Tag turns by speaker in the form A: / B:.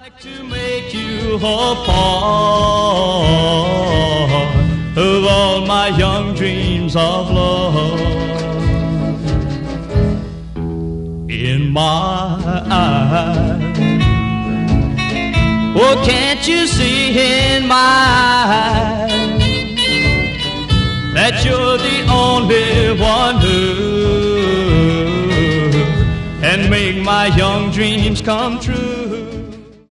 A: To make you a part of all my young dreams of love. In my eyes, oh, can't you see in my eyes that you're the only one who can make my young dreams come true?